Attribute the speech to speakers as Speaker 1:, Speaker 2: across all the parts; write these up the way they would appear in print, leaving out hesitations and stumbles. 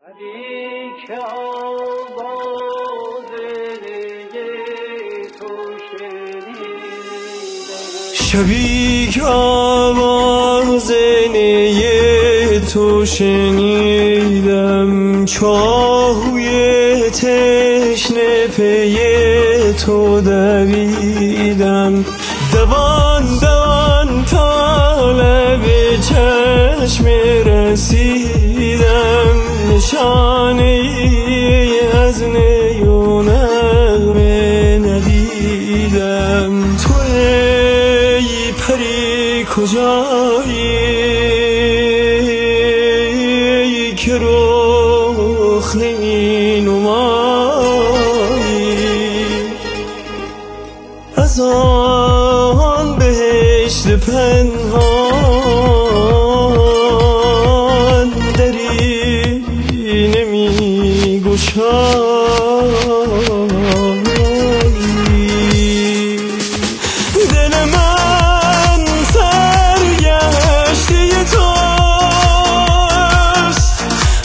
Speaker 1: شبی که آواز نی تو شنیدم، چاهوی تشنه پی تو دویدم، دوان دوان تا لب چشم رسیدم، نشانه ای از نی و نغمه ندیدم. تو ای پری کجایی که رخ نمی نمایی، از آن بهشت پنهان دری نمی گشایی. دل من سرگشته توست،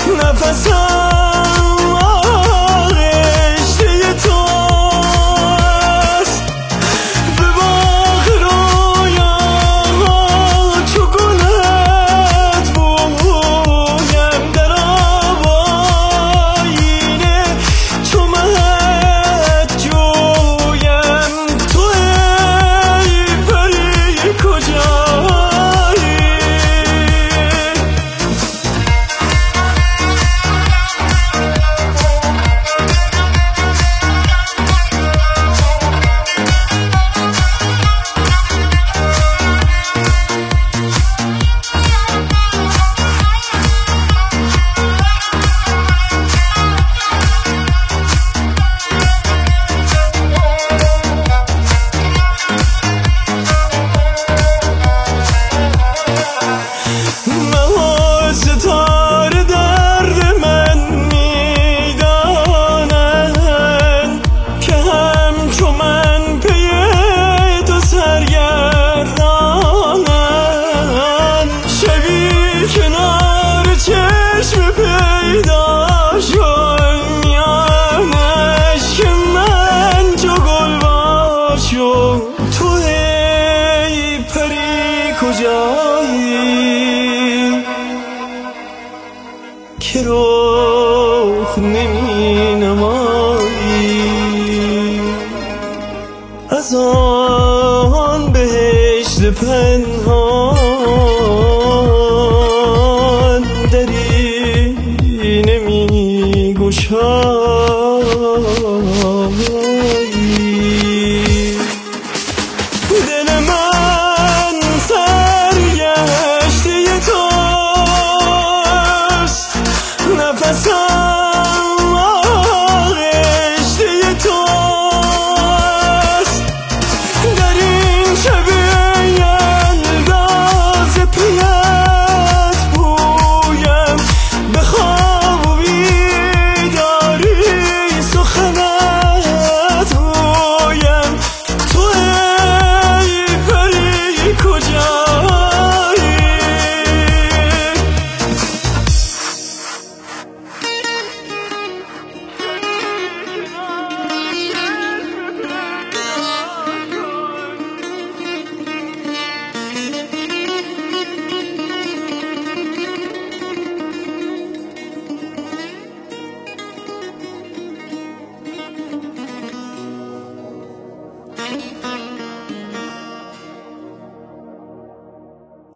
Speaker 1: نفسم آغشته توست، به باغ رویاها چو گلت بویم، در آیینه چو مهت جویم. تو ای پری کجایی؟ ماه ستاره درد من میدانند که همچو من پی تو سرگردانند. شبی کنار چشم پیدا شد، میان اشک من چو گلباز شد. تو ای پری کجایی که رخ نمی نمایی، از آن بهشت پنهان دری نمی گشایی.